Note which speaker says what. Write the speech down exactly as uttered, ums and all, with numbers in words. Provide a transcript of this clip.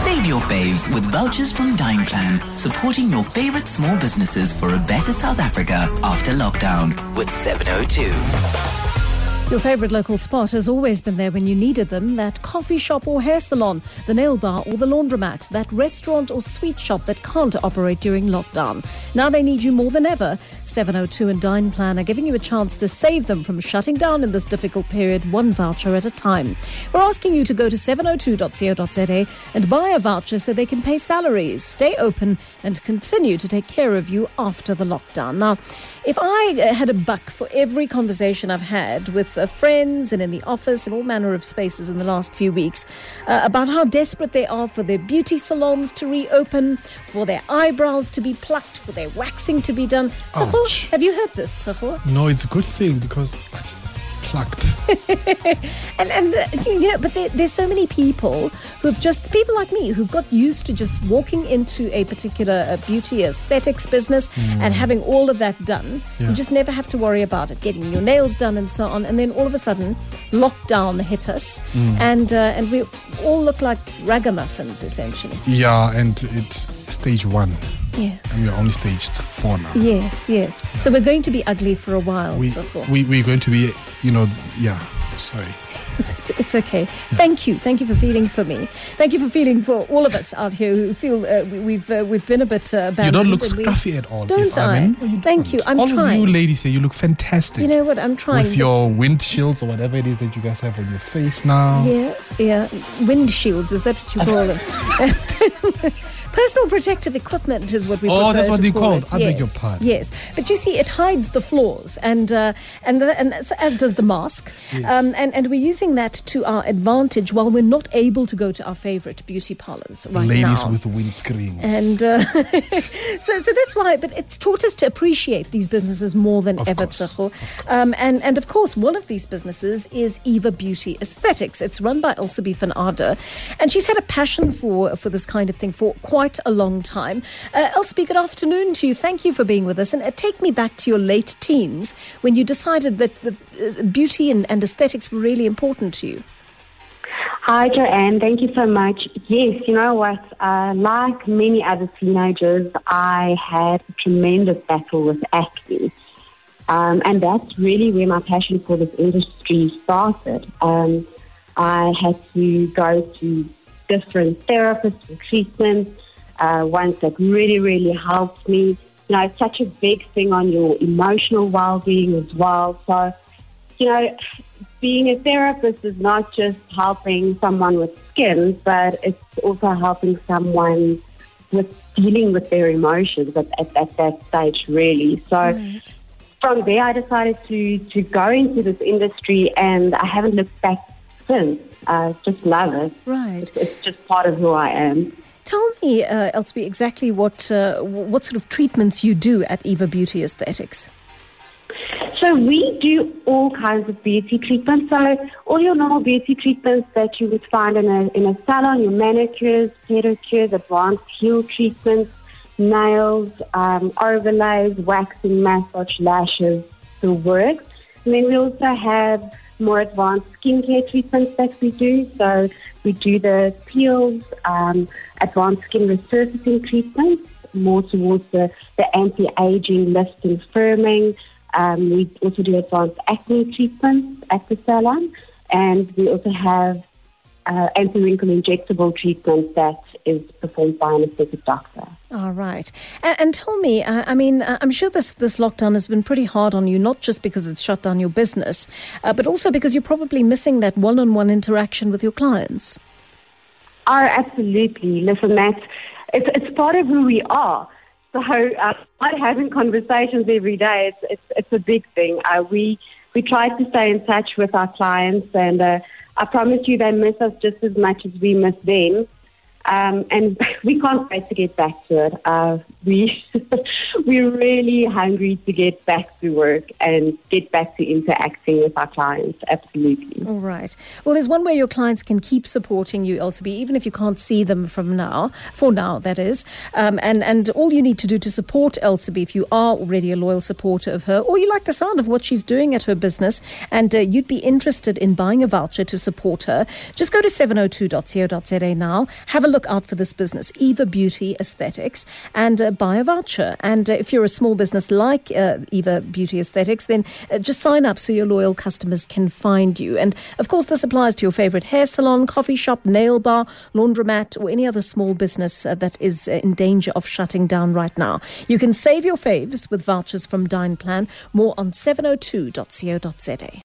Speaker 1: Save your faves with vouchers from DinePlan, supporting your favorite small businesses for a better South Africa after lockdown with seven oh two.
Speaker 2: Your favourite local spot has always been there when you needed them. That coffee shop or hair salon, the nail bar or the laundromat, that restaurant or sweet shop that can't operate during lockdown. Now they need you more than ever. seven oh two and DinePlan are giving you a chance to save them from shutting down in this difficult period, one voucher at a time. We're asking you to go to seven oh two dot co dot za and buy a voucher so they can pay salaries, stay open and continue to take care of you after the lockdown. Now, if I had a buck for every conversation I've had with uh, friends and in the office and all manner of spaces in the last few weeks uh, about how desperate they are for their beauty salons to reopen, for their eyebrows to be plucked, for their waxing to be done. Tshego, have you heard this, Tshego?
Speaker 3: No, it's a good thing because plucked.
Speaker 2: and and uh, you know, but there, there's so many people who've just people like me who've got used to just walking into a particular uh, beauty aesthetics business mm. and having all of that done. Yeah. You just never have to worry about it, getting your nails done and so on. And then all of a sudden, lockdown hit us, mm. and uh, and we all look like ragamuffins essentially.
Speaker 3: Yeah, and it's stage one.
Speaker 2: Yeah.
Speaker 3: And we're only stage four now.
Speaker 2: Yes, yes. Yeah. So we're going to be ugly for a while.
Speaker 3: We,
Speaker 2: so
Speaker 3: we, we're going to be, you know, yeah, sorry.
Speaker 2: It's okay. Yeah. Thank you. Thank you for feeling for me. Thank you for feeling for all of us out here who feel uh, we, we've uh, we've been a bit uh, abandoned.
Speaker 3: You don't look scruffy at all.
Speaker 2: Don't I? I mean, you
Speaker 3: Thank
Speaker 2: don't. you. I'm
Speaker 3: all
Speaker 2: trying.
Speaker 3: All of you ladies here, you look fantastic.
Speaker 2: You know what? I'm trying.
Speaker 3: With your windshields or whatever it is that you guys have on your face now.
Speaker 2: Yeah, yeah. Windshields, is that what you call them? Personal protective equipment is what we
Speaker 3: Oh, that's what they
Speaker 2: call
Speaker 3: called.
Speaker 2: it.
Speaker 3: I
Speaker 2: yes.
Speaker 3: beg your pardon.
Speaker 2: Yes, but you see, it hides the flaws, and uh, and and as does the mask.
Speaker 3: Yes.
Speaker 2: Um, and and we're using that to our advantage while we're not able to go to our favorite beauty parlors right
Speaker 3: Ladies
Speaker 2: now.
Speaker 3: Ladies with windscreens.
Speaker 2: And uh, so so that's why. But it's taught us to appreciate these businesses more than
Speaker 3: of
Speaker 2: ever, Tshego. Um, and and of course, one of these businesses is Eva Beauty Aesthetics. It's run by Elsabe van Aarde, and she's had a passion for for this kind of thing for quite a long time. Uh, Elsabe, good afternoon to you. Thank you for being with us. And uh, take me back to your late teens when you decided that the, uh, beauty and, and aesthetics were really important to you.
Speaker 4: Hi, Joanne. Thank you so much. Yes, you know what? Uh, like many other teenagers, I had a tremendous battle with acne. Um, and that's really where my passion for this industry started. Um, I had to go to different therapists and treatments, uh, ones that really, really helped me. You know, it's such a big thing on your emotional well-being as well. So, you know, being a therapist is not just helping someone with skin, but it's also helping someone with dealing with their emotions at, at, at that stage, really. So right. From there, I decided to, to go into this industry, and I haven't looked back since. I just love it.
Speaker 2: Right.
Speaker 4: It's, it's just part of who I am.
Speaker 2: Tell me, uh, Elsabe, exactly what uh, what sort of treatments you do at Eva Beauty Aesthetics.
Speaker 4: So we do all kinds of beauty treatments. So all your normal beauty treatments that you would find in a in a salon, your manicures, pedicures, advanced heel treatments, nails, um, overlays, waxing, massage, lashes, the works. And then we also have more advanced skincare treatments that we do. So we do the peels, um, advanced skin resurfacing treatments, more towards the, the anti-aging, lift and firming. Um, we also do advanced acne treatments at the salon. And we also have uh, anti-wrinkle injectable treatment that is performed by an aesthetic doctor.
Speaker 2: All right. And, and tell me, uh, I mean, uh, I'm sure this, this lockdown has been pretty hard on you, not just because it's shut down your business, uh, but also because you're probably missing that one-on-one interaction with your clients.
Speaker 4: Oh, absolutely. Listen, that's, it's, it's part of who we are. So uh, not having conversations every day, it's, it's, it's a big thing. Uh, we, we try to stay in touch with our clients, and uh, I promise you they miss us just as much as we miss them. Um, and we can't wait to get back to it. Uh, we, we're really hungry to get back to work and get back to interacting with our clients. Absolutely.
Speaker 2: All right. Well, there's one way your clients can keep supporting you, Elsabe, even if you can't see them from now, for now, that is. Um, and, and all you need to do to support Elsabe, if you are already a loyal supporter of her, or you like the sound of what she's doing at her business, and uh, you'd be interested in buying a voucher to support her, just go to seven oh two dot co dot za now. Have a look look out for this business, Eva Beauty Aesthetics, and uh, buy a voucher. And uh, if you're a small business like uh, Eva Beauty Aesthetics, then uh, just sign up so your loyal customers can find you. And of course, this applies to your favorite hair salon, coffee shop, nail bar, laundromat, or any other small business uh, that is uh, in danger of shutting down right now. You can save your faves with vouchers from Dine Plan. More on seven oh two dot co dot za.